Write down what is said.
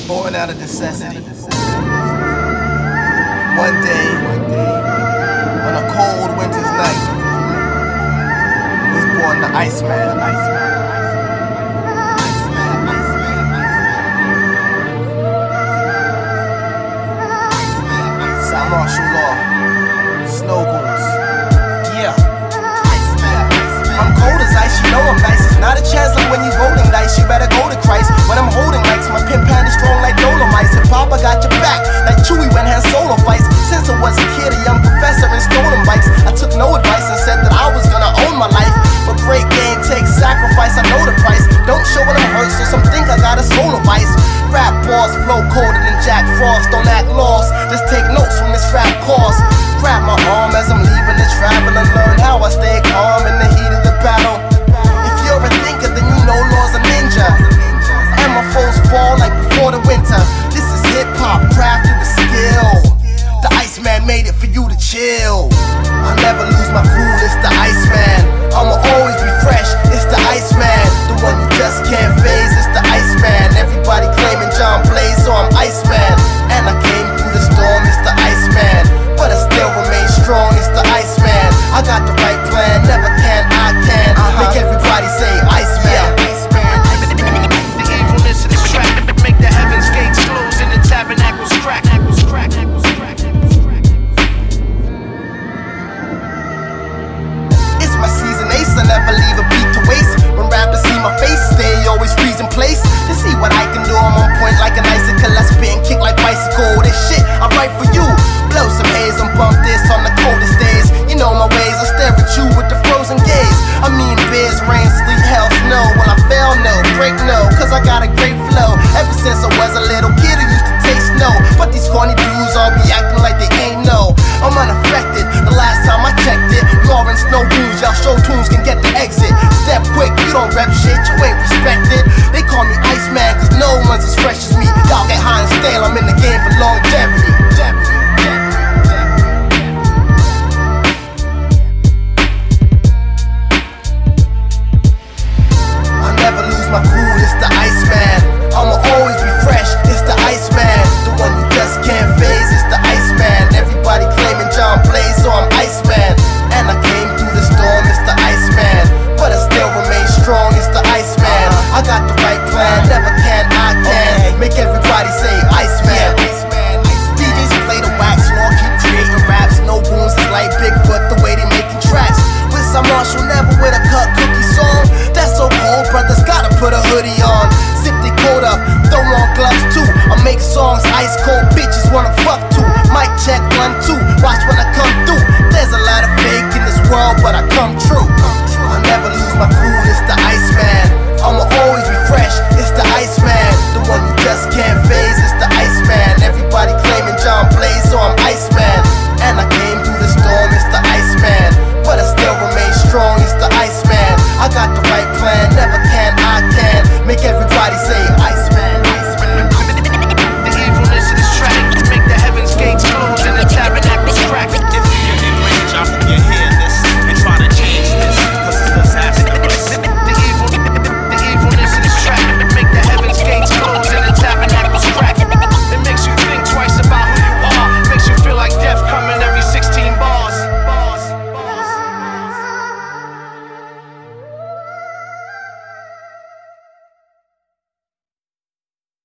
Born out of necessity. One day, on a cold winter's night, was born the Iceman. Sound martial law, snow goons. Yeah. I'm cold as ice, you know I'm nice. It's not a chance like when you rolling dice, you better go to Christ. When I'm holding mics, my pin pan is strong like Dolomites. And Papa got your back, like Chewie when Han Solo fights. Since I was a kid, a young professor and stolen bikes, I took no advice and said that I was gonna own my life. But great game takes sacrifice, I know the price. Don't show when I'm hurt, so some think I got a soul of ice. Rap bars flow colder than Jack Frost, don't act lost. Just take notes from this rap course. Grab my arm as I'm leaving to travel and learn how I stay calm in the heat of the battle. If you're a thinker, then you know law's a ninja. And my foes fall like before the winter. This is hip-hop crafted with skill. The Iceman made it for you to chill. I'll never lose my cool, it's the Iceman. I'ma always be fresh, it's the Iceman. The one you just can't phase, it's the Iceman. Everybody claiming John Blaze, so I'm Iceman. And I came through the storm, it's the Iceman. But I still remain strong, it's the Iceman. I got the right plan, never can, I can. Make everybody say Iceman. The evilness of the track, make the heavens gates close and the tabernacles crack. It's my season ace, I never leave a beat to waste. When rappers see my face, they always freeze in place. To see what I can do, I'm on point like an icicle. I spit and kick like bicycle. This shit, I write for you. Blow some haze and bump this on the coldest days. You know my ways, I stare at you with the frozen gaze. I mean biz, rain, sleet, hell, snow. Will I fail? No, break no, cause I got a great flow. Ever since I was a little kid, I used to taste no. But these corny dudes all be acting like they ain't know. I'm unaffected, the last time I checked it. Lawrence, no rules, y'all show tunes can get the exit. Step quick, you don't rep shit, you ain't respected. They call me Iceman, cause no one's as fresh as me. Y'all get high and stale, I'm in the game for longevity. I'll never lose my cool, it's the Iceman. I'ma always be fresh, it's the Iceman. The one you just can't phase, it's the Iceman. Everybody claiming John Blaze, so I'm Iceman. And I came through the storm, it's the Iceman. But I still remain strong, it's the Iceman. I got the right plan, never can, I can. Make everybody say Iceman. DJs play the wax, law keep creating raps. No wounds, it's like Bigfoot, the way they making tracks. With some Marshall, never with a cut cookie song. That's so cold, brothers gotta put a hoodie on. Sip the coat up, throw on gloves too. I make songs ice cold, bitches wanna fuck too. Mic check 1, 2, watch when I